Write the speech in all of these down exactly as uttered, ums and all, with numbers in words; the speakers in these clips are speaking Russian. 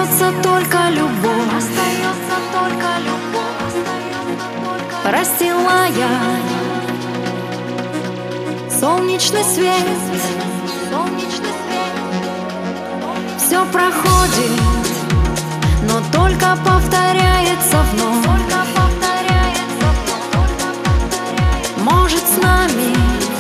Остается только любовь, остается только любовь, остается только расстилая солнечный свет. солнечный свет. Все проходит, но только повторяется вновь. Только повторяется, только повторяется. Может, с нами,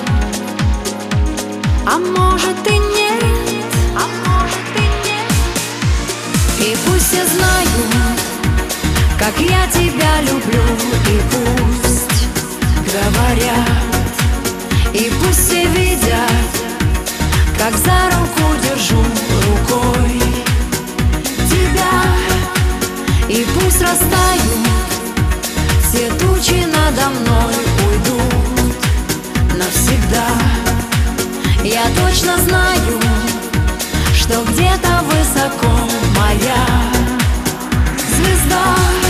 а может и нет. А может и нет. И пусть все знают, как я тебя люблю, и пусть говорят, и пусть все видят, как за руку держу рукой тебя. И пусть растают все тучи надо мной, уйдут навсегда. Я точно знаю, что где-то высоко моя звезда.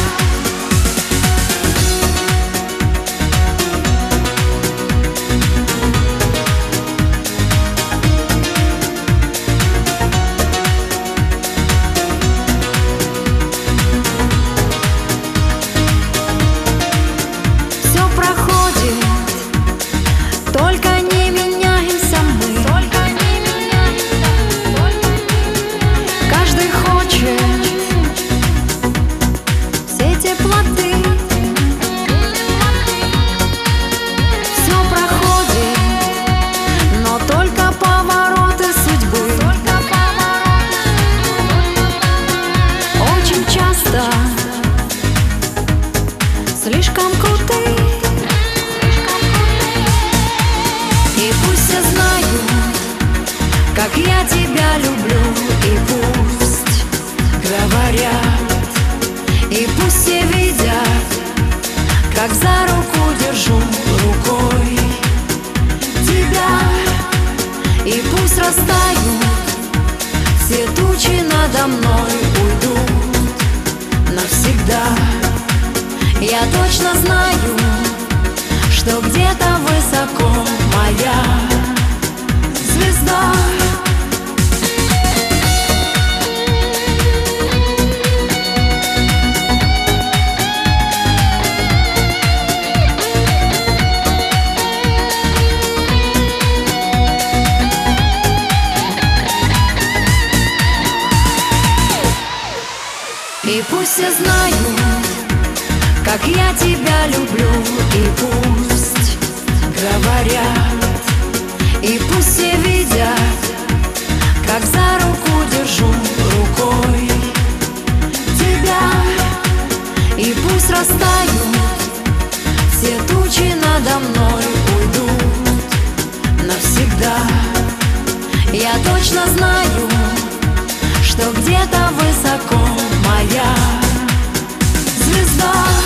Все проходит, только не меняемся мы. Только не меняйся, только не меняйся. Каждый хочет все теплоты. Все проходит, но только повороты судьбы. Только повороты, Очень часто слишком крутые. И пусть все знают, как я тебя люблю, и пусть говорят, и пусть все видят, как за руку держу рукой тебя. И пусть растают все тучи надо мной, уйдут навсегда. Я точно знаю, что где-то высоко моя звезда. И пусть все знают, как я тебя люблю, и пусть говорят, и пусть все видят, как за руку держу рукой тебя. И пусть растают все тучи надо мной, уйдут навсегда. Я точно знаю, что где-то высоко моя звезда.